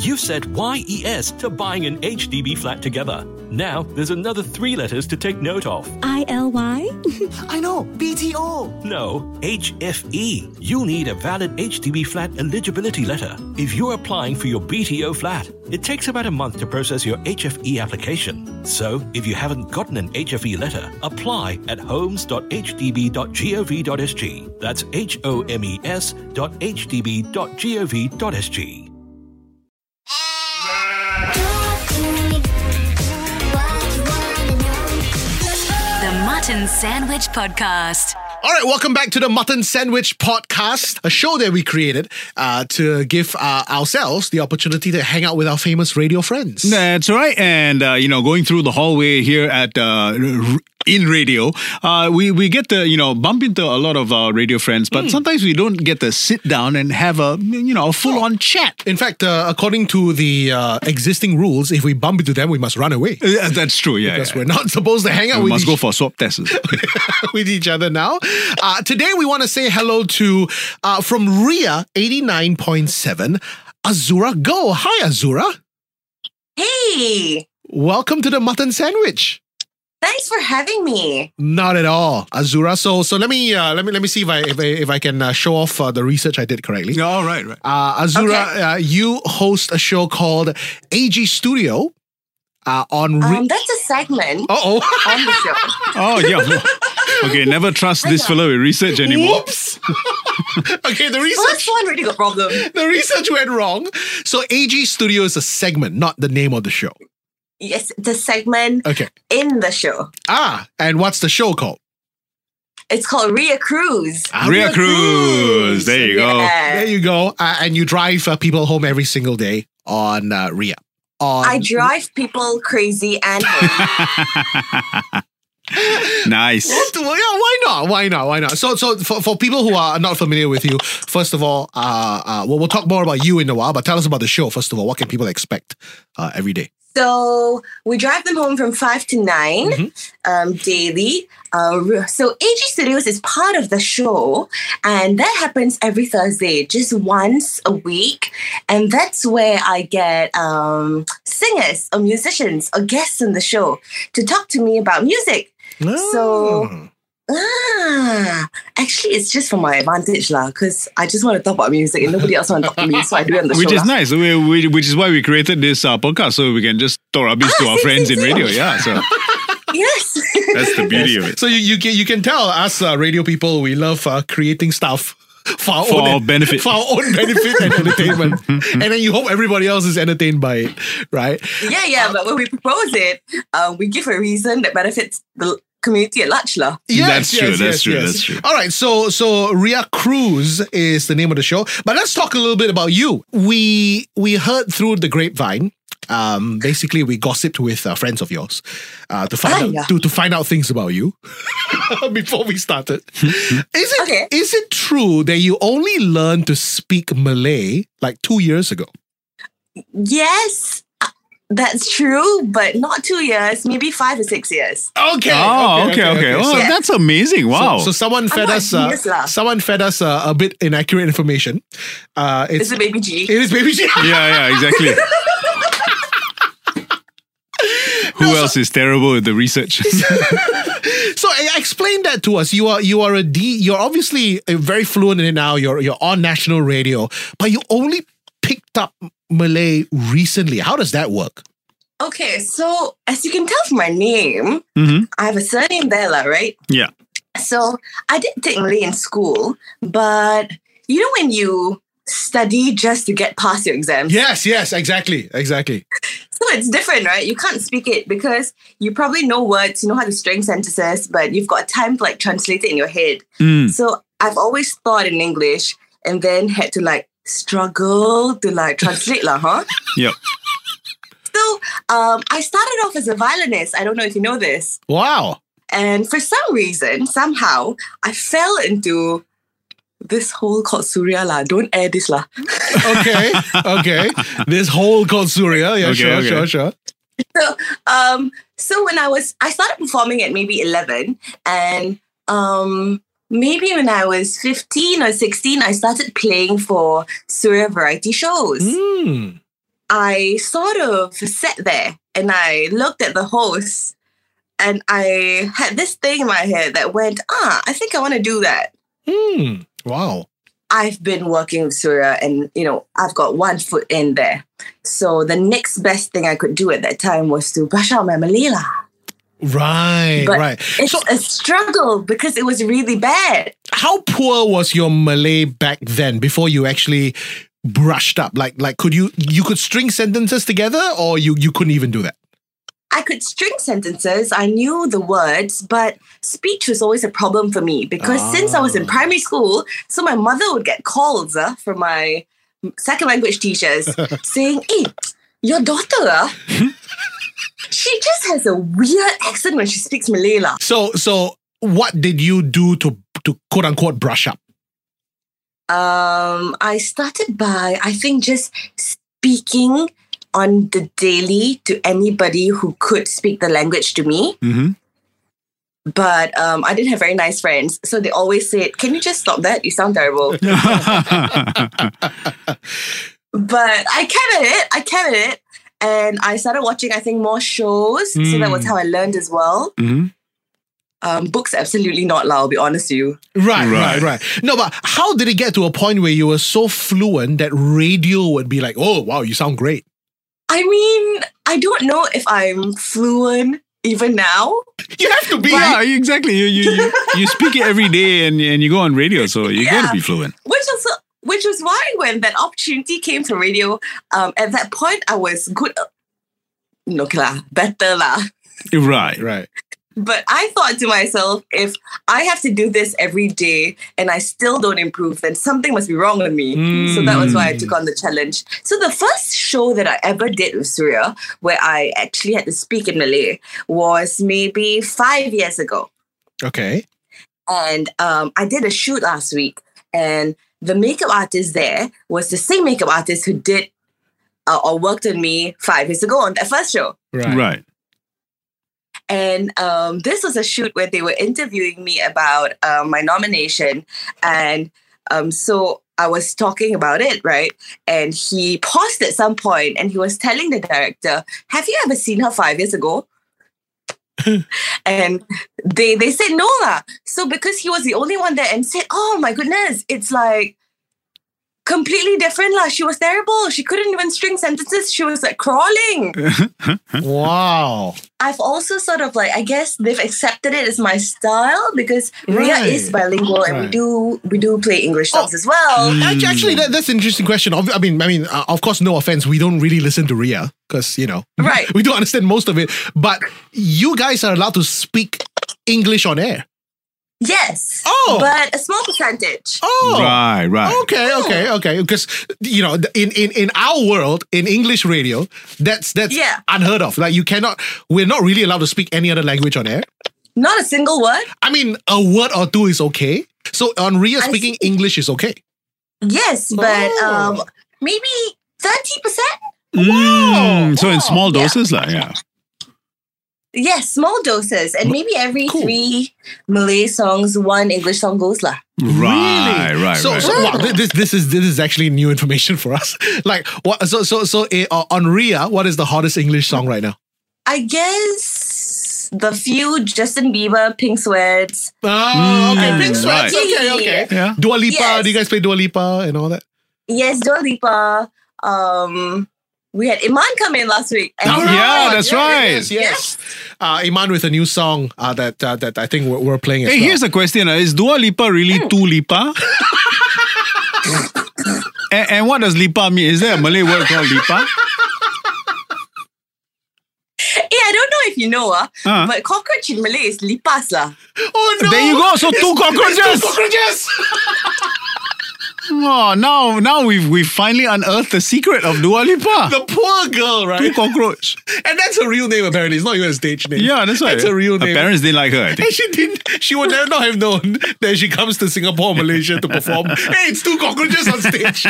You've said YES to buying an HDB flat together. Now, there's another 3 letters to take note of. ILY? I know, BTO. No, HFE. You'll need a valid HDB flat eligibility letter. If you're applying for your BTO flat, it takes about a month to process your HFE application. So, if you haven't gotten an HFE letter, apply at homes.hdb.gov.sg. That's homes.hdb.gov.sg. The Mutton Sandwich Podcast. All right, welcome back to the Mutton Sandwich Podcast, a show that we created to give ourselves the opportunity to hang out with our famous radio friends. That's right. And, going through the hallway here at in radio, we get to, bump into a lot of our radio friends, but sometimes we don't get to sit down and have a full-on chat. In fact, according to the existing rules, if we bump into them, we must run away. That's true, yeah. Because we're not supposed to hang out we with must go for swab tests. with each other now. Today, we want to say hello to, from RIA 89.7, Azura Go. Hi, Azura. Hey! Welcome to the Mutton Sandwich. Thanks for having me. Not at all, Azura. So let me see if I can show off the research I did correctly. Oh, right. Azura, you host a show called AG Studio on. That's a segment. On the show. Oh yeah. Okay, never trust this fellow with research anymore. Whoops. Okay, the research. First one really got problem. The research went wrong. So AG Studio is a segment, not the name of the show. Yes, the segment in the show. And what's the show called? It's called Ria Cruise. Ria Cruise. There you go. There you go. And you drive people home every single day on Ria. I drive people crazy and Nice. Well, yeah, why not? So for people who are not familiar with you, first of all, we'll talk more about you in a while, but tell us about the show, first of all. What can people expect every day? So we drive them home from 5 to 9 daily. So AG Studios is part of the show, and that happens every Thursday, just once a week. And that's where I get singers or musicians or guests in the show to talk to me about music. So, actually, it's just for my advantage, because I just want to talk about music and nobody else wants to talk to me, so I do it on the show. Which is nice, which is why we created this podcast, so we can just talk rubbish to our friends in radio. Yeah, so yes, that's the beauty of it. So you can tell us radio people, we love creating stuff for our own benefit and entertainment, and then you hope everybody else is entertained by it, right? Yeah. But when we propose it, we give a reason that benefits the community at large, lah. That's true. All right, so Ria Cruise is the name of the show, but let's talk a little bit about you. We heard through the grapevine. Basically, we gossiped with friends of yours to find out things about you before we started. Is it true that you only learned to speak Malay like 2 years ago? Yes, that's true, but not 2 years, maybe 5 or 6 years. Okay. Okay. Well, that's amazing. Wow. So someone fed us a bit inaccurate information. It's a baby G. It is baby G. Yeah, exactly. Who else is terrible with the research? So explain that to us. You're obviously very fluent in it now. You're on national radio, but you only picked up Malay recently. How does that work? Okay, so as you can tell from my name, I have a surname there, right? Yeah. So I did take Malay in school, but you know when you study just to get past your exams? Yes, exactly. So it's different, right? You can't speak it because you probably know words, you know how to string sentences, but you've got time to translate it in your head. So I've always thought in English and then had to struggle to translate Yep. So I started off as a violinist. I don't know if you know this. Wow. And for some reason, somehow, I fell into this hole called Surya lah. Don't air this lah. Okay. This hole called Surya. Yeah, okay. Sure. So when I started performing at maybe 11, and maybe when I was 15 or 16, I started playing for Surya variety shows. I sort of sat there and I looked at the host and I had this thing in my head that went, I think I want to do that. Wow. I've been working with Surya and, I've got one foot in there. So the next best thing I could do at that time was to brush out my Malay lah. Right, But right. it's a struggle because it was really bad. How poor was your Malay back then before you actually brushed up? Like could you could string sentences together, or you couldn't even do that? I could string sentences, I knew the words, but speech was always a problem for me because since I was in primary school, so my mother would get calls from my second language teachers saying, hey, your daughter, she just has a weird accent when she speaks Malay lah. So what did you do to quote unquote brush up? I started by, I think, just speaking on the daily to anybody who could speak the language to me. Mm-hmm. But I didn't have very nice friends. So they always said, can you just stop that? You sound terrible. But I kept it. And I started watching, I think, more shows. So that was how I learned as well. Mm-hmm. Books, absolutely not, I'll be honest with you. Right. No, but how did it get to a point where you were so fluent that radio would be like, oh, wow, you sound great? I mean, I don't know if I'm fluent even now. You have to be. Yeah, exactly. You speak it every day and you go on radio, so you got to be fluent. Which was why when that opportunity came to radio, at that point I was good. No, better lah. Right. But I thought to myself, if I have to do this every day and I still don't improve, then something must be wrong with me. So that was why I took on the challenge. So the first show that I ever did with Surya, where I actually had to speak in Malay, was maybe 5 years ago. Okay. And I did a shoot last week. And the makeup artist there was the same makeup artist who did or worked on me 5 years ago on that first show. Right. And this was a shoot where they were interviewing me about my nomination. And so I was talking about it, right? And he paused at some point and he was telling the director, have you ever seen her 5 years ago? And they said no lah. So because he was the only one there and said, oh my goodness, it's like completely different lah. She was terrible. She couldn't even string sentences. She was like crawling. Wow. I've also sort of like, I guess they've accepted it as my style because Ria is bilingual and we do play English songs as well. Actually, that's an interesting question. I mean, of course, no offense, we don't really listen to Ria because, Right. we don't understand most of it. But you guys are allowed to speak English on air. Yes. Oh. But a small percentage. Oh. Right. Okay. Because, in our world, in English radio, that's unheard of. Like we're not really allowed to speak any other language on air. Not a single word? I mean, a word or two is okay. So on Ria, speaking English is okay. Yes, but maybe 30%? Wow. So in small doses, yeah. Yes, small doses. And maybe every 3 Malay songs, 1 English song goes lah. Right. So wow, this is actually new information for us. Like what? So on Ria, what is the hottest English song right now? I guess the few Justin Bieber, Pink Sweats. Oh, okay, Pink Sweats. Right. Okay. Yeah. Dua Lipa. Yes. Do you guys play Dua Lipa and all that? Yes, Dua Lipa. We had Iman come in last week. And that's right. Yes. Iman with a new song that I think we're playing as well. Here's a question. Is Dua Lipa really Tu Lipa? and what does Lipa mean? Is there a Malay word called Lipa? I don't know if you know, but cockroach in Malay is lipas lah. Oh no! There you go. So 2 cockroaches. 2 cockroaches. Oh, now we've finally unearthed the secret of Dua Lipa. The poor girl, right? 2 cockroach. And that's a real name apparently. It's not even a stage name. Yeah, that's right. It's a real name. Her parents didn't like her, I think. And she would never not have known that she comes to Singapore or Malaysia to perform. Hey, it's 2 cockroaches on stage.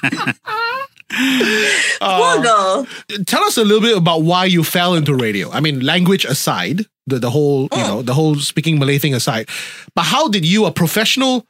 Poor girl. Tell us a little bit about why you fell into radio. I mean, language aside, the whole, the whole speaking Malay thing aside, but how did you, a professional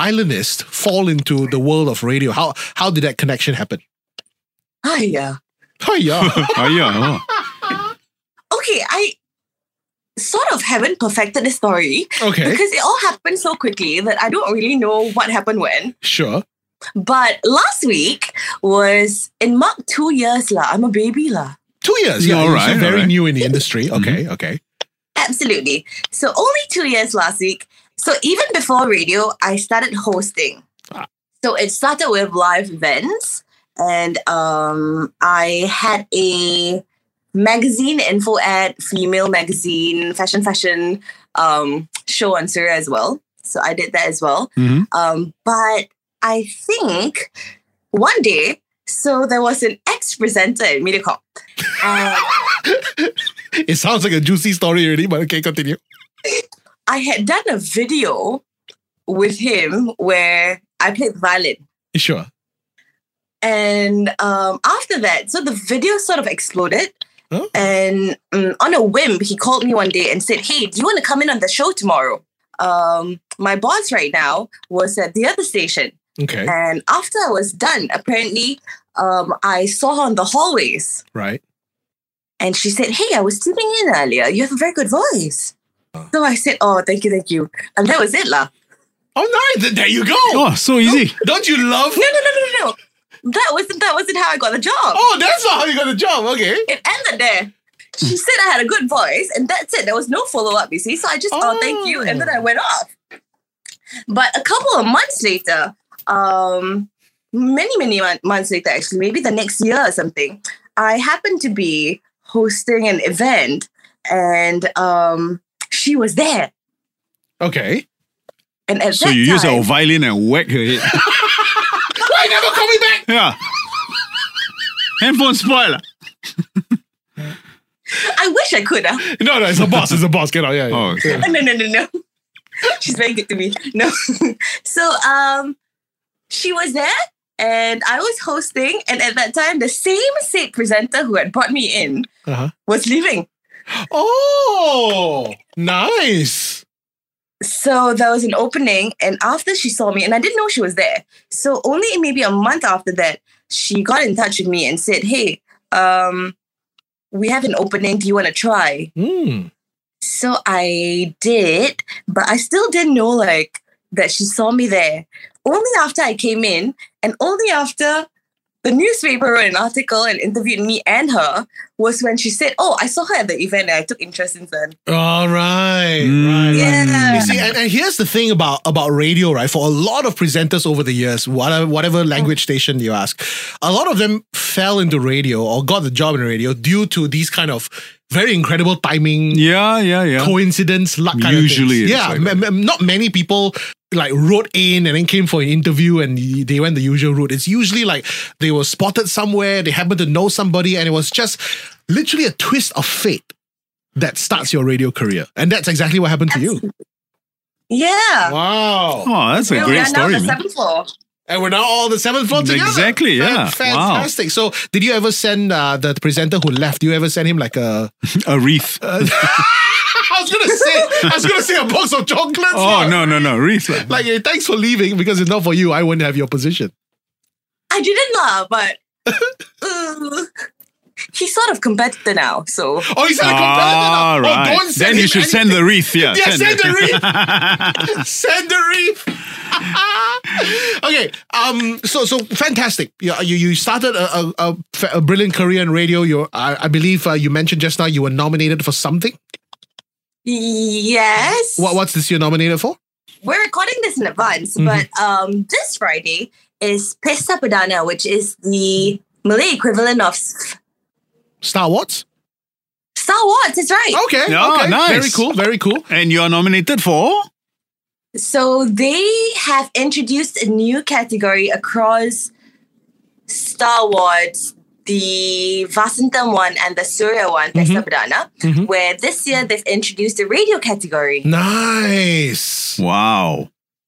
violinist, fall into the world of radio? How did that connection happen? Yeah. Oh, yeah. Oh, yeah. Okay, I sort of haven't perfected the story Okay. because it all happened so quickly that I don't really know what happened when. Sure. But last week was in mark 2 years lah. I'm a baby lah. 2 years. Yeah, Yeah, all you're right, so very all right. new in the industry. Okay, okay. Absolutely. So only 2 years last week. So even before radio, I started hosting. So it started with live events, and I had a magazine info ad, female magazine, fashion show on Surya as well. So I did that as well. But I think one day, so there was an ex-presenter at Mediacorp. It sounds like a juicy story already, but okay, continue. I had done a video with him where I played violin. Sure. And after that, so the video sort of exploded. Oh. And on a whim, he called me one day and said, "Hey, do you want to come in on the show tomorrow?" My boss right now was at the other station. Okay. And after I was done, apparently, I saw her on the hallways. Right. And she said, "Hey, I was tuning in earlier. You have a very good voice." So I said, "Oh, thank you, thank you." And that was it, lah. Oh, nice. There you go. Oh, so easy. Don't you love? No. That wasn't how I got the job. Oh, that's not how you got the job. Okay. It ended there. She said I had a good voice, and that's it. There was no follow-up, you see. So I just, thank you, and then I went off. But a couple of months later, many months later, actually, maybe the next year or something, I happened to be hosting an event, and she was there. Okay. And at So that you use time, a violin and whack her head. Why never call me back? Yeah. Handphone spoil. I wish I could. No, it's a boss. It's a boss. Get out. Yeah. Oh, okay. No. She's very good to me. No. So she was there and I was hosting, and at that time the same said presenter who had brought me in was leaving. Oh, nice. So there was an opening, and after she saw me, and I didn't know she was there. So only maybe a month after that, she got in touch with me and said, "Hey, we have an opening. Do you want to try?" So I did, but I still didn't know that she saw me there. Only after I came in, and only after the newspaper wrote an article and interviewed me and her, was when she said, "Oh, I saw her at the event and I took interest in then." All right. Yeah. You see, and here's the thing about radio, right? For a lot of presenters over the years, whatever language station you ask, a lot of them fell into radio or got the job in radio due to these kind of very incredible timing, Yeah. coincidence, luck kind Usually of it's things. Yeah, like that. not many people wrote in and then came for an interview and they went the usual route. It's usually like they were spotted somewhere, they happened to know somebody, and it was just literally a twist of fate that starts your radio career. And that's exactly what happened to you. Yeah. Wow. Oh, that's a We great are now story, the man. 7th floor. And we're now all on the 7th floor together. Exactly, yeah. Fantastic. So did you ever send the presenter who left, do you ever send him like a... A wreath. I was gonna say a box of chocolates. Oh, no. Wreath. Like, hey, thanks for leaving, because if not for you, I wouldn't have your position. I didn't laugh, but he's sort of competitor now, so... Oh, he's not a competitor now. All right. Oh, don't send Then you him should send the wreath. Yeah, Yeah, send it. the wreath. Send the wreath. Okay. So fantastic. You started a brilliant career in radio. I believe you mentioned just now you were nominated for something. Yes. What's this you're nominated for? We're recording this in advance, but this Friday is Pesta Perdana, which is the Malay equivalent of Star Wars. Star Wars. That's right. Okay. Oh, okay. nice. Very cool. And you're nominated for? So they have introduced a new category across Star Wars, the Vasantham one and the Surya one, Pesta Perdana, where this year they've introduced the radio category. Nice. Wow.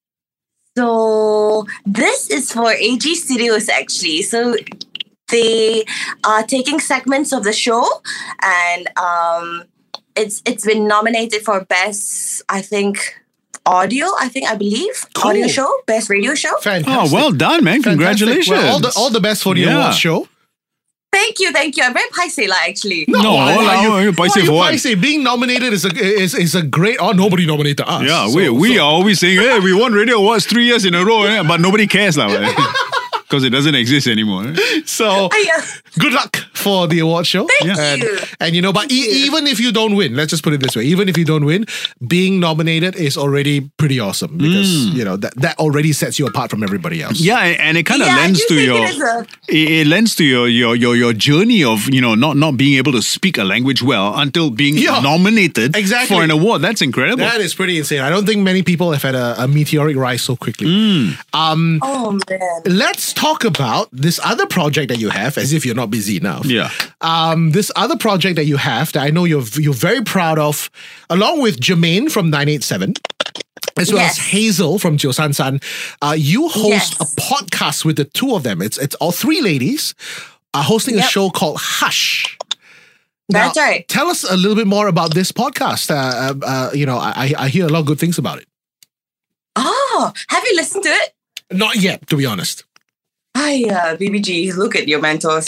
So this is for AG Studios actually. So they are taking segments of the show, and it's been nominated for best, I believe, Cool. audio show, best radio show. Fantastic. Oh, well done, man. Fantastic. Congratulations. Well, all the best for the awards show. Thank you. I'm very paiseh lah, actually. No, you paiseh for what? Paiseh? Being nominated is a great. Oh, nobody nominated us. Yeah, we are always saying, hey, we won Radio Awards 3 years in a row, but nobody cares lah. Because it doesn't exist anymore. So good luck for the award show. Thank you. And but even if you don't win, let's just put it this way: even if you don't win, being nominated is already pretty awesome because that already sets you apart from everybody else. Yeah, and it kind of lends to it lends to your journey of not being able to speak a language well until being nominated for an award. That's incredible. That is pretty insane. I don't think many people have had a meteoric rise so quickly. Oh man. Let's talk about this other project that you have, as if you're not busy enough. Yeah. This other project that you have that I know you're very proud of, along with Jermaine from 987. As well as Hazel from Jiu San San. You host a podcast with the two of them. It's all three ladies hosting a show called Hush. That's now, right. Tell us a little bit more about this podcast. I hear a lot of good things about it. Oh, have you listened to it? Not yet, to be honest. BBG, look at your mentors.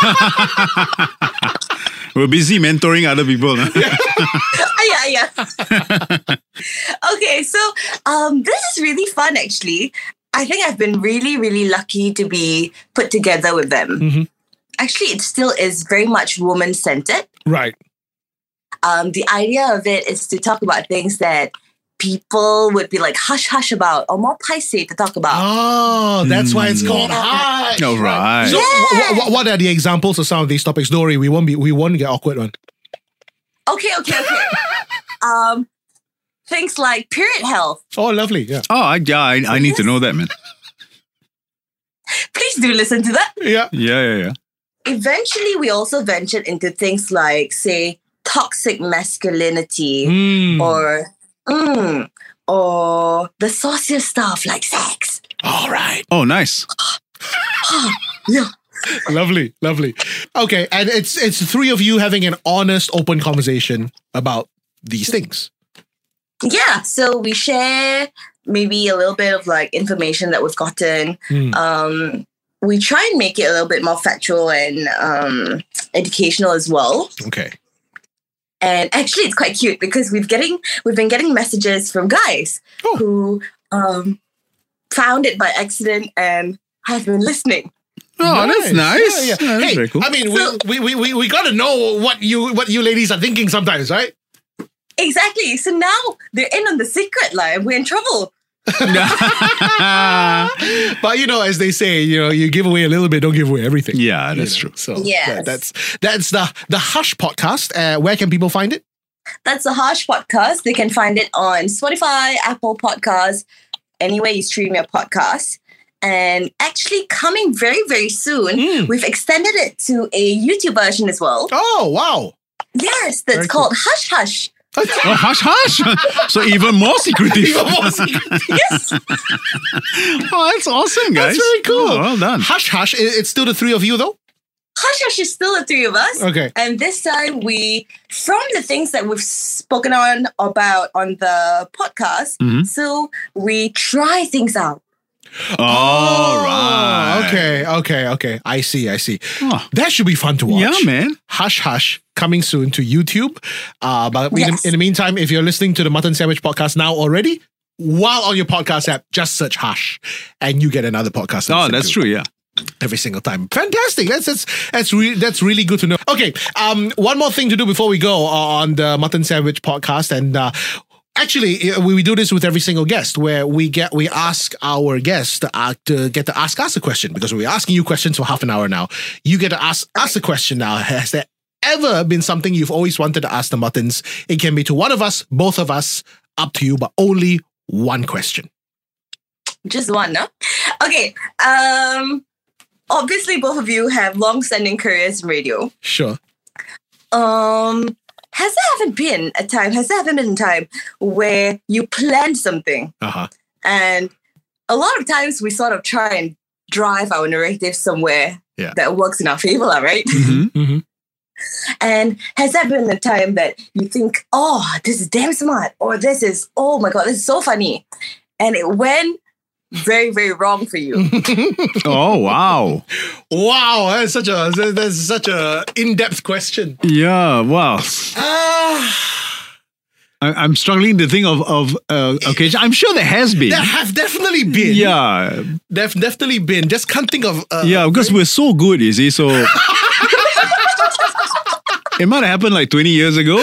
We're busy mentoring other people. Yeah. Okay, so this is really fun actually. I think I've been really, really lucky to be put together with them. Mm-hmm. Actually, it still is very much woman-centered. Right. The idea of it is to talk about things that people would be like hush about or more paiseh to talk about. Oh, that's why it's called Hush. Oh, right. So what are the examples of some of these topics? Don't worry, we won't get awkward one. Okay. Things like period health. Oh, lovely. Yeah. Oh, I need to know that, man. Please do listen to that. Yeah. Eventually, we also ventured into things like, say, toxic masculinity or the saucier stuff like sex. All right. Oh, nice. Yeah. Lovely. Okay, and it's three of you having an honest, open conversation about these things. Yeah, so we share maybe a little bit of like information that we've gotten. We try and make it a little bit more factual and educational as well. Okay. And actually, it's quite cute because we've been getting messages from guys who found it by accident and have been listening. Oh, that's nice. Yeah. That's Hey, very cool. I mean, we got to know what you ladies are thinking sometimes, right? Exactly. So now they're in on the secret line. We're in trouble. But as they say, you give away a little bit, don't give away everything. Yeah, that's true. So Yes. that's the Hush podcast. Where can people find it? That's the Hush podcast. They can find it on Spotify, Apple Podcasts, anywhere you stream your podcasts. And actually coming very, very soon, we've extended it to a YouTube version as well. Oh, wow. Yes, that's Very called Hush Hush. Oh, hush. So even more secretive. Yes. Oh, that's awesome, guys. That's very cool. Oh, well done. Hush Hush. It's still the three of you, though? Hush Hush is still the three of us. Okay. And this time from the things that we've spoken about on the podcast, so we try things out. All right. Okay. I see. Oh. That should be fun to watch. Yeah, man. Hush Hush coming soon to YouTube. But in the meantime, if you're listening to the Mutton Sandwich podcast now already, while on your podcast app, just search Hush and you get another podcast. Oh, that's true. Yeah. Every single time. Fantastic. That's really good to know. Okay. One more thing to do before we go on the Mutton Sandwich podcast. And actually, we do this with every single guest, where we ask our guests to get to ask us a question, because we're asking you questions for half an hour now. You get to ask us a question now. Has there ever been something you've always wanted to ask the Muttons? It can be to one of us, both of us, up to you, but only one question. Just one, no? Okay. Obviously, both of you have long-standing careers in radio. Sure. Has there been a time where you planned something and a lot of times we sort of try and drive our narrative somewhere that works in our favor, right? Mm-hmm. And has that been a time that you think, oh, this is damn smart, or this is, oh my God, this is so funny, and it went very, very wrong for you. Oh, wow. Wow, that's such a in-depth question. Yeah, wow. I'm struggling to think of occasion. I'm sure there has been. There have definitely been. Yeah. There have definitely been. Just can't think of... Yeah, because we're so good, you see, so... It might have happened like 20 years ago.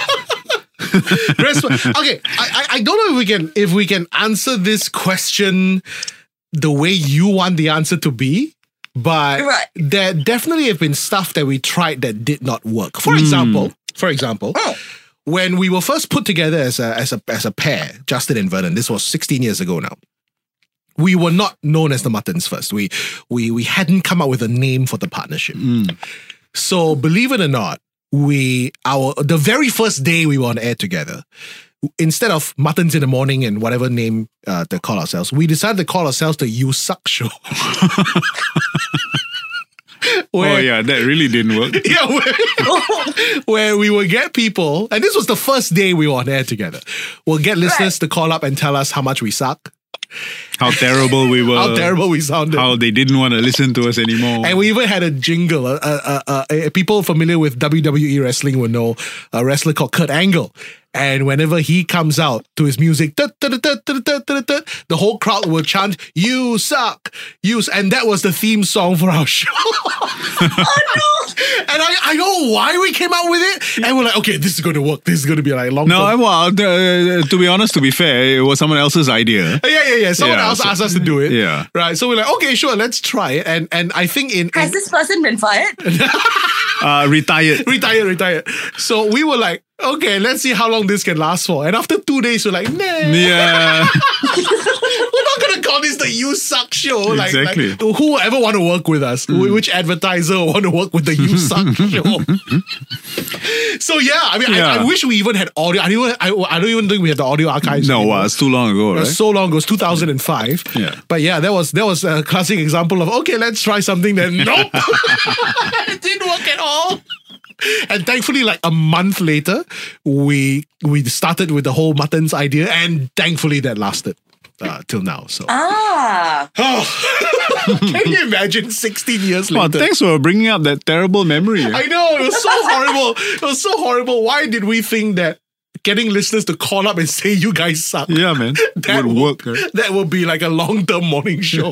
Okay, I don't know if we can answer this question the way you want the answer to be, but there definitely have been stuff that we tried that did not work. For example, when we were first put together as a pair, Justin and Vernon, this was 16 years ago now. We were not known as the Muttons first. We hadn't come up with a name for the partnership. So believe it or not, the very first day we were on air together, instead of Muttons in the Morning and whatever name to call ourselves, we decided to call ourselves the You Suck Show. That really didn't work. Where we would get people, and this was the first day we were on air together, we'll get listeners to call up and tell us how much we suck. How terrible we were. How terrible we sounded. How they didn't want to listen to us anymore. And we even had a jingle. People familiar with WWE wrestling will know a wrestler called Kurt Angle. And whenever he comes out to his music, the whole crowd will chant, "You suck, and that was the theme song for our show. Oh no! And I don't know why we came out with it. And we're like, okay, this is going to work. This is going to be like long. No, well, to be honest, to be fair, it was someone else's idea. Yeah. Someone else asked us to do it. Yeah. Right. So we're like, okay, sure, let's try it. And I think has this person been fired? Retired. So we were like, okay, let's see how long this can last for. And after 2 days, we're like, nah. Yeah. We're not going to call this the You Suck Show. Exactly. Like whoever want to work with us, which advertiser want to work with the You Suck Show. So yeah, I wish we even had audio. I don't even think we had the audio archives. No, it's too long ago, right? It was so long ago. It was 2005. Yeah. But yeah, that was a classic example of, okay, let's try something that, nope. It didn't work at all. And thankfully, like a month later, we started with the whole Muttons idea, and thankfully that lasted till now. So can you imagine 16 years later? Well, thanks for bringing up that terrible memory. I know, it was so horrible. It was so horrible. Why did we think that getting listeners to call up and say you guys suck? Yeah, man. That would work. Right? That would be like a long-term morning show.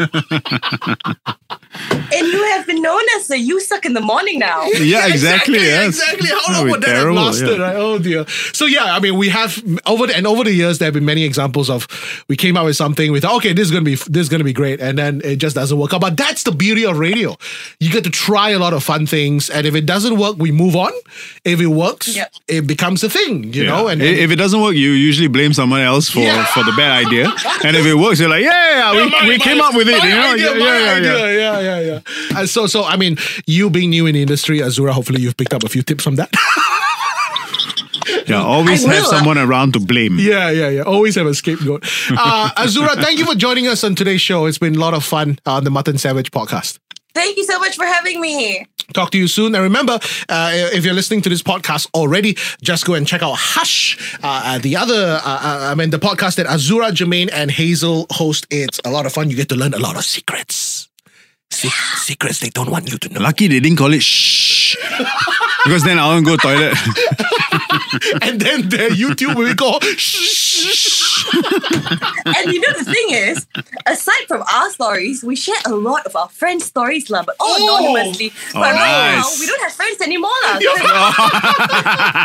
And you have been known as the You Suck in the Morning now. Yeah, exactly. Exactly. How long would that have lasted? Right? Oh dear. So yeah, we have over the years there have been many examples of we came out with something, we thought, okay, this is gonna be great, and then it just doesn't work out. But that's the beauty of radio. You get to try a lot of fun things, and if it doesn't work, we move on. If it works, it becomes a thing, you know. And if it doesn't work, you usually blame someone else for the bad idea. And if it works, you're like, we came up with it. Yeah. So you being new in the industry, Azura, hopefully you've picked up a few tips from that. Yeah, always have someone around to blame. Yeah. Always have a scapegoat. Azura, thank you for joining us on today's show. It's been a lot of fun on the Mutton Sandwich podcast. Thank you so much for having me. Talk to you soon. And remember, if you're listening to this podcast already, just go and check out Hush, the podcast that Azura, Jermaine, and Hazel host. It's a lot of fun. You get to learn a lot of secrets. Secrets they don't want you to know. Lucky they didn't call it shh. Because then I won't go toilet. And then their YouTube will go shh. And you know the thing is, aside from our stories, we share a lot of our friends' stories, but all anonymously. But right now, we don't have friends anymore.